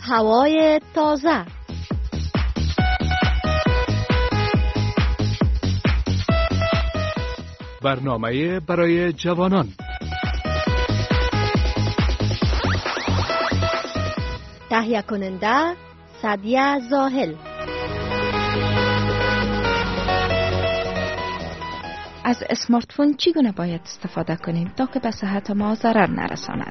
هوای تازه. برنامه برای جوانان. تهیه کننده سعدیه زاهل. از اسمارت فون چگونه باید استفاده کنیم تا که به صحت ما ضرر نرساند؟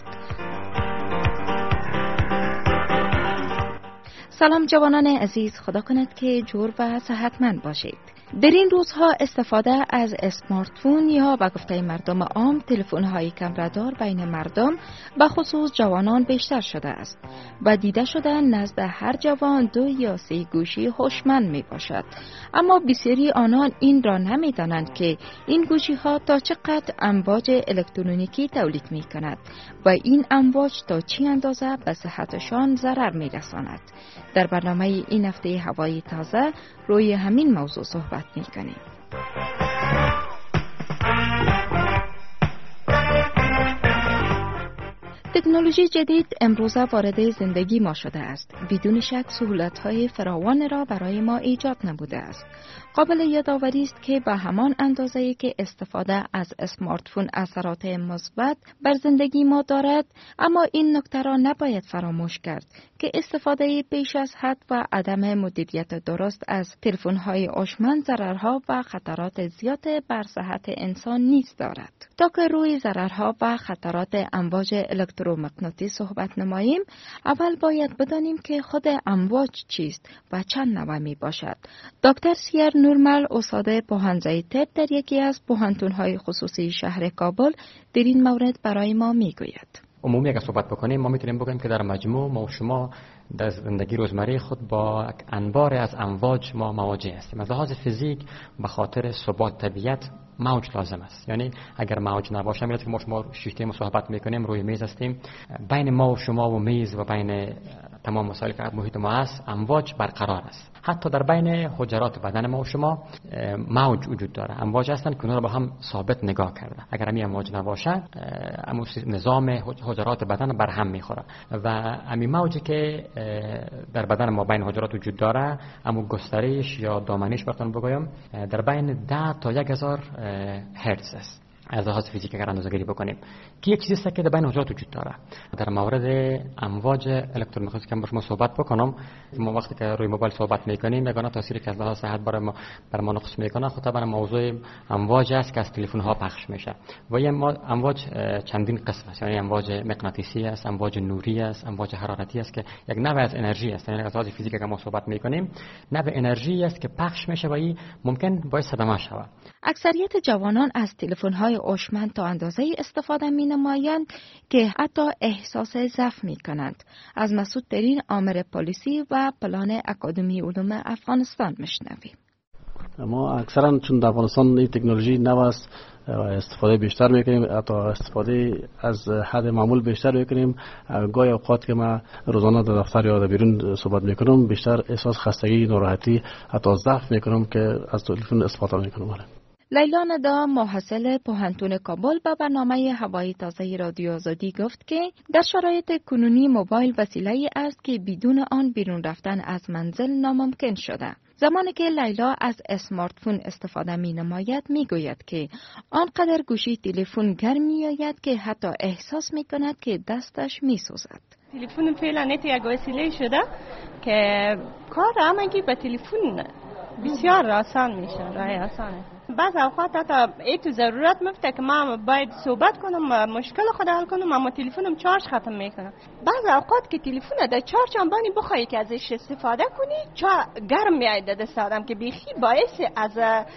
سلام جوانان عزیز، خدا کند که جور و صحتمند باشید. در این روزها استفاده از اسمارت فون یا به گفته مردم عام تلفن‌های کمردار بین مردم به خصوص جوانان بیشتر شده است و دیده شده نزد هر جوان 2 یا 3 گوشی هوشمند می باشد. اما بسیاری آنان این را نمی دانند که این گوشی ها تا چقدر امواج الکترونیکی تولید می کند و این امواج تا چه اندازه به صحتشان ضرر می رساند. در برنامه این هفته هوای تازه روی همین موضوع صحبت می کنیم. تکنولوژی جدید امروزه وارد زندگی ما شده است. بدون شک سهولت‌های فراوان را برای ما ایجاد نموده است. قابل یادآوری است که به همان اندازه‌ای که استفاده از اسمارت فون اثرات مثبت بر زندگی ما دارد، اما این نکته را نباید فراموش کرد که استفاده بیش از حد و عدم مدیریت درست از تلفن‌های هوشمند ضررها و خطرات زیاد بر صحت انسان نیز دارد. تا که روی ضررها و خطرات امواج الکترومغناطیسی صحبت نماییم، اول باید بدانیم که خود امواج چیست و چند نوع می باشد. دکتر سیر نورمل، استاد پوهنځی طب در یکی از پوهنتون‌های خصوصی شهر کابل، در این مورد برای ما میگوید. عمومی اگر صحبت بکنیم ما میتونیم بگیم که در مجموع ما و شما در زندگی روزمره خود با انبار از امواج ما مواجه هستیم. از لحاظ فیزیک به خاطر ثبات طبیعت موج لازم است. یعنی اگر موج نباشه میاد که ما شما شیشته صحبت میکنیم روی میز هستیم، بین ما و شما و میز و بین تمام مسائلی که محیط ما است امواج برقرار است. حتی در بین حجرات بدن ما و شما موج وجود داره. امواج هستن که اونها رو با هم ثابت نگاه کرده. اگر همین امواج نباشه نظام حجرات بدن بر هم میخوره و همین موجی که در بدن ما بین حجرات وجود داره، اما گسترش یا دامنش براتون بگویم در بین 10 تا 1000 هرتز است. از لحاظ فیزیک اگر اندازه‌گیری بکنیم که یک چیزی است که در بین حجرات وجود داره. در مورد امواج الکترومغناطیسی که با شما صحبت بکنم، ما وقتی که روی موبایل صحبت میکنیم یگانه تاثیری که از لحاظ صحت بر ما نقص میکنه خود طبعا موضوع امواج است که از تلفن ها پخش میشه و این امواج چندین قسم است. یعنی امواج مغناطیسی است، امواج نوری است، امواج حرارتی است که یک نوع از انرژی است. یعنی از لحاظ فیزیک که ما صحبت میکنیم نوع انرژی است که پخش میشه و این ممکن باعث صدمه شود. اکثریت جوانان از تلفن‌های هوشمند تا اندازه‌ای استفاده می‌نمایند که حتی احساس ضعف می‌کنند. از مسعود ترین آمر پلیسی و پلان اکادمی علوم افغانستان میشنویم. ما اکثرا چون در افغانستان این تکنولوژی نو است استفاده بیشتر میکنیم، حتی استفاده از حد معمول بیشتر میکنیم. گاهی اوقات که ما روزانه در دفتر یا در بیرون صحبت میکنم بیشتر احساس خستگی، ناراحتی، حتی ضعف میکنم که از تلفن استفاده میکنم. لیلا ندا، محصل پوهنتون کابل، به برنامه هوای تازه رادیو آزادی گفت که در شرایط کنونی موبایل وسیله‌ای است که بدون آن بیرون رفتن از منزل ناممکن شده. زمانی که لیلا از اسمارت فون استفاده می نماید می گوید که آنقدر گوشی تلفن گرم می آید که حتی احساس می کند که دستش می سوزد. تلفن فعلا یک وسیله شده که کار همگی به تلفن بسیار آسان میشه، راه آسانه. بعض اوقات حتی ای تو ضرورت مفته که من باید صحبت کنم و مشکل خود حل کنم اما تلفنم چارج ختم میکنه. بعض اوقات که تلفن در چارج انبانی بخوای که ازش استفاده کنی چا گرم میاد دست آدم که بیخی باعث از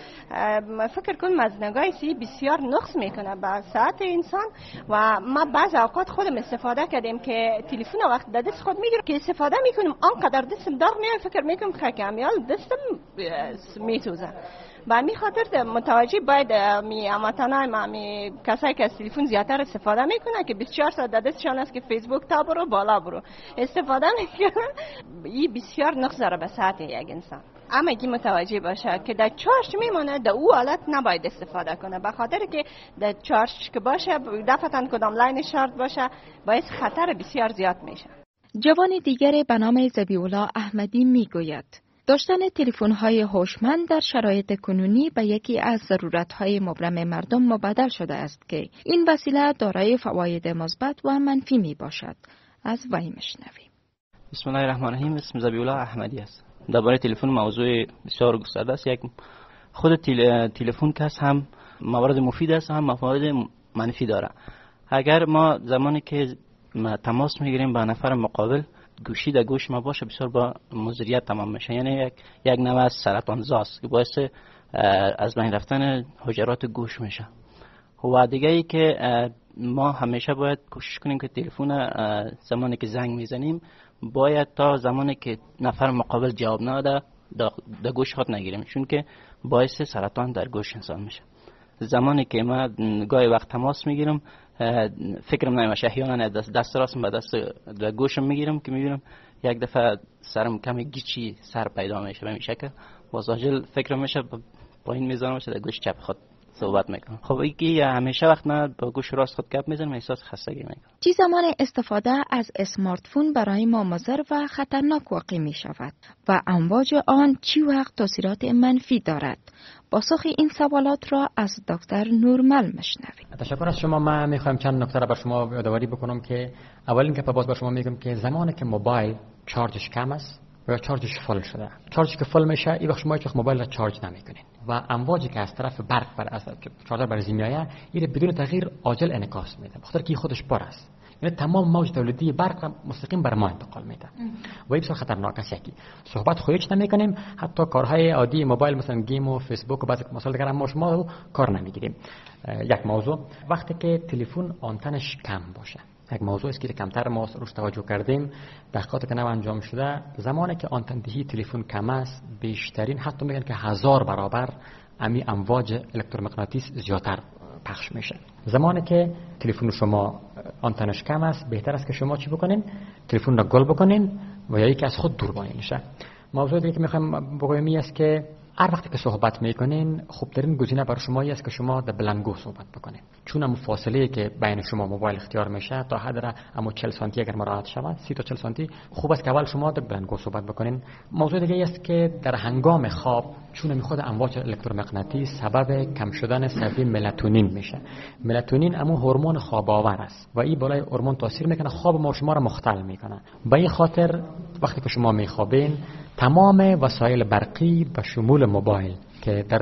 فکر کنم از نگاه سی بسیار نقص میکنه به صحت انسان. و ما بعض اوقات خودم استفاده کردیم که تلفن وقت در دست خود میگیرم که استفاده میکنم آنقدر دستم داغ میاد فکر میکنم خاکامیال دستم میسوزه. و همین خاطر متوجه باید هموطنای کسایی که از تلفن زیادتر استفاده میکنن که 24 ساعت در دستشان است که فیسبوک تا برو بالا برو استفاده میکنن، این بسیار نقص داره به صحت یک انسان. اما اگه متوجه باشه که در چارج میمونه در او حالت نباید استفاده کنه، به خاطر که در چارج که باشه دفعتاً کدام لاین شارژ باشه باعث خطر بسیار زیاد میشه. جوان دیگر به نام ذبیح‌الله احمدی میگوید داشتن تلفن‌های هوشمند در شرایط کنونی به یکی از ضرورت‌های مبرم مردم مبدل شده است که این وسیله دارای فواید مثبت و منفی میباشد. از وی میشنویم. بسم الله الرحمن الرحیم. اسم ذبیح‌الله احمدی است. درباره تلفن موضوع بسیار گسترده است. یک خود تلفن کس هم موارد مفید است هم موارد منفی داره. اگر ما زمانی که تماس میگیریم با نفر مقابل گوشی در گوش ما باشه بسیار با مضریت تمام میشه، یعنی یک نوع از سرطان زاست که باعث از بین رفتن حجرات گوش میشه. و دیگه ای که ما همیشه باید کوشش کنیم که تلفن زمانی که زنگ میزنیم باید تا زمانی که نفر مقابل جواب نده در گوش خود نگیریم، چون که باعث سرطان در گوش انسان میشه. زمانی که ما گاهی وقت تماس میگیرم فکرم نمیشه، احیانا دست راستم به دست در گوشم میگیرم که میبینم یک دفعه سرم کمی گیچی سر پیدا میشه به این شکل، باز عاجل فکرم میشه پایین میذارم میشه در گوش چپ خود صحبت میکنم. خب اینکه همیشه وقت من با گوش راست خود گپ میزنم احساس خستگی میکنم. چه زمان استفاده از اسمارت فون برای ما مضر و خطرناک واقع می شود و امواج آن چی وقت تاثیرات منفی دارد؟ پاسخ این سوالات را از دکتر نورمل میشنویم. تشکر از شما. من میخوایم چند نکته را بر شما یادآوری بکنم که اول اینکه باز بر شما میگم که زمانی که موبایل چارجش کم است و چارجش فل شده، چارجی که فل میشه این وقت شما هیچ وقت موبایل را چارج نمیکنین و امواجی که از طرف برق بر از چارجر بر میآید این بدون تغییر عاجل انعکاس میده، بخاطر که خودش پر است، یعنی تمام موج تولیدی برق را مستقیم بر ما انتقال میده و این بسیار خطرناک است. یکی صحبت خودش نمیکنیم، حتی کارهای عادی موبایل مثلا گیم و فیسبوک و بعضی مسائل دیگر ما شما کار نمیگیریم. یک موضوع وقتی که تلفن آنتنش کم باشه، یک موضوع است که کمتر ما روش توجه کردیم، تحقیقاتی که نو انجام شده زمانی که آنتن دهی تلفن کم است بیشترین حتی میگن که 1000 برابر امی امواج الکترومغناطیس زیادتر پخش میشه. زمانی که تلفن شما آنتنش کم است بهتر است که شما چی بکنین؟ تلفن را گل بکنین و یا یکی از خود دور بانین شه. موضوع دیگه که میخوایم بگویم است که هر وقتی که صحبت میکنین خوبترین گزینه برای شما است که شما در بلندگو صحبت بکنین، چون هم فاصله که بین شما موبایل اختیار میشه تا حد را اما 40 سانتی اگر مراعات شود 30 تا 40 سانتی خوب است که اول شما در بلندگو صحبت بکنین. موضوع دیگه است که در هنگام خواب چون خود امواج الکترومغناطیس سبب کم شدن سطح ملاتونین میشه. ملاتونین همون هورمون خواب آور است و این بالای هورمون تاثیر میکنه، خواب ما شما را مختل میکنه. به این خاطر وقتی که شما میخوابین تمام وسایل برقی به شمول موبایل که در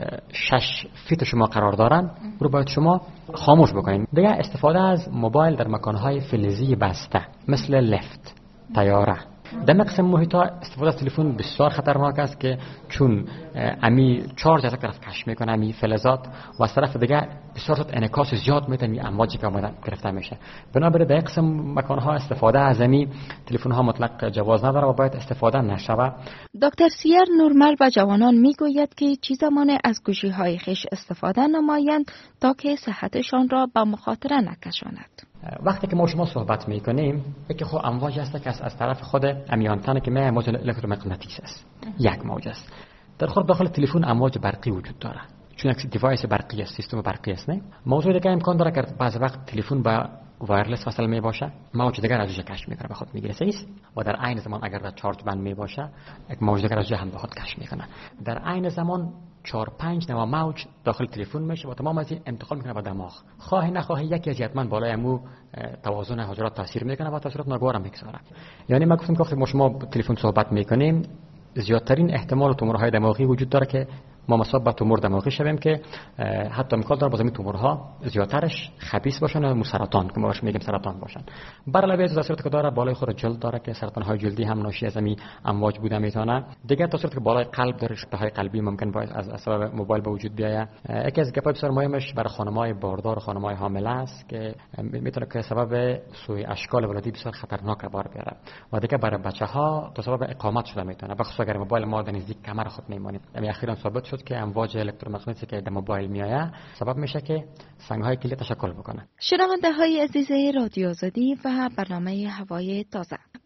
6 فیت شما قرار دارن رو باید شما خاموش بکنین. دیگه استفاده از موبایل در مکانهای فلزی بسته مثل لفت، طیاره، در مقسم محیطا استفاده از تلفن بسیار خطرناک است که چون امی چارج از طرف کش میکنه امی فلزات و از طرف دیگه بسیار زیاد انعکاس زیاد میده می امواجی که اومدن گرفته میشه. بنابراین در قسم مکانها استفاده از امی تلفن ها مطلق جواز نداره و باید استفاده نشود. دکتر سیر نورمل به جوانان میگوید که چه زمان از گوشی های خویش استفاده نمایند تا که صحتشان را به مخاطره نکشاند. وقتی که ما شما صحبت میکنیم یکی خود امواج است که از طرف خود امیانتن که امواج الکترومغناطیس است، یک موج است. در خود داخل تلفن امواج برقی وجود داره چون یک دیوایس برقی است، سیستم برقی است. نه موضوع دیگه امکان داره که بعض وقت تلفن با وایرلس وصل می باشه، موج دیگر از کش میکنه به خود میگیره است و در عین زمان اگر در چارج بند می باشه یک موج دیگر از هم به خود کش میکنه. در عین زمان 4-5 نوع موج داخل تلفن میشه و تمام از این انتقال میکنه به دماغ. خواهی نخواهی یکی از حتما بالای مو توازن حجرات تاثیر میکنه و تاثیرات ناگوار میگذاره. یعنی ما گفتیم که وقتی ما شما تلفن صحبت میکنیم زیادترین احتمال تومورهای دماغی وجود داره که ما مصاب به تومور دماغی شویم که حتی امکان داره باز این تومورها زیادترش خبیث باشن و سرطان که ما بهش میگیم سرطان باشن. بر علاوه از تاثیراتی که داره بالای خود جلد داره که سرطان های جلدی هم ناشی از این امواج بوده میتونه. دیگه تاثیراتی که بالای قلب داره، شکست‌های قلبی ممکن باعث از سبب موبایل به وجود بیاید. یکی از گپای بسیار مهمش برای خانم‌های باردار و خانم‌های حامله است که میتونه که سبب سوء اشکال ولادی بسیار خطرناک بار بیاره و دیگه برای بچه‌ها تا سبب اقامت شده میتونه، بخصوص اگر موبایل ما در نزدیک کمر خود میمونیم. اخیراً ثابت شد که امواج الکترومغناطیسی که در موبایل میآید سبب میشه که سنگ‌های کلیه تشکل بکنه. شنونده‌های عزیز رادیو آزادی و برنامه هوای تازه،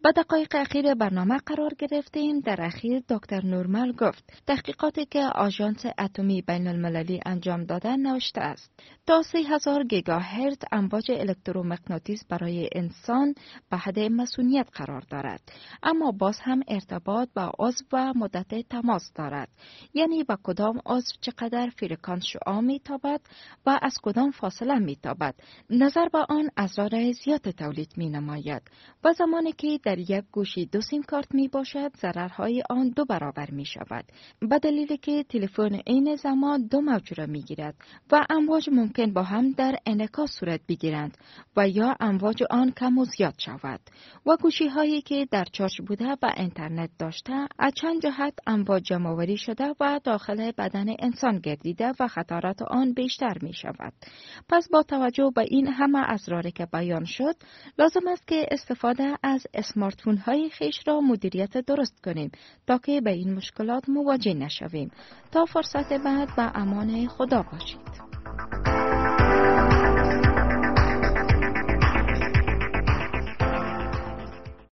به دقایق اخیر برنامه قرار گرفتیم. در اخیر دکتر نورمل گفت تحقیقاتی که آژانس اتمی بین المللی انجام داده نوشته است تا 3000 گیگاهرتز امواج الکترومغناطیس برای انسان به حد مسئولیت قرار دارد، اما باز هم ارتباط با عضو و مدت تماس دارد، یعنی با کدام عضو چقدر فرکانس شعاع میتابد و از کدام فاصله میتابد. نظر به آن اسرار زیاد تولید می نماید و زمانی که در یک گوشی 2 سیم کارت می باشد ضررهای آن 2 برابر می شود، به دلیلی که تلفن عین زمان 2 موج را می گیرد و امواج ممکن با هم در انعکاس صورت بگیرند و یا امواج آن کم و زیاد شود و گوشی هایی که در چارج بوده و اینترنت داشته از چند جهت امواج جمع آوری شده و داخل بدن انسان گردیده و خطرات آن بیشتر می شود. پس با توجه به این همه اسراری که بیان شد، لازم است که استفاده از اسمارت فون های خویش را مدیریت درست کنیم تا که به این مشکلات مواجه نشویم. تا فرصت بعد به امان خدا باشید.